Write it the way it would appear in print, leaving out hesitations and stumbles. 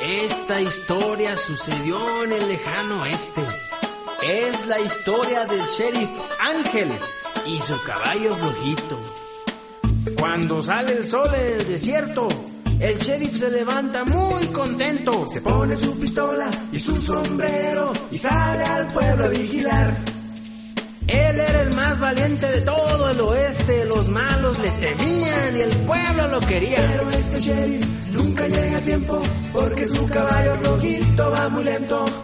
Esta historia sucedió en el lejano oeste. Es la historia del sheriff Ángel y su caballo flojito. Cuando sale el sol en el desierto, el sheriff se levanta muy contento. Se pone su pistola y su sombrero y sale al pueblo a vigilar. Él era el más valiente de todo el oeste. Los malos le temían y el pueblo lo quería. Pero este sheriff nunca llega a tiempo porque su caballo flojito va muy lento.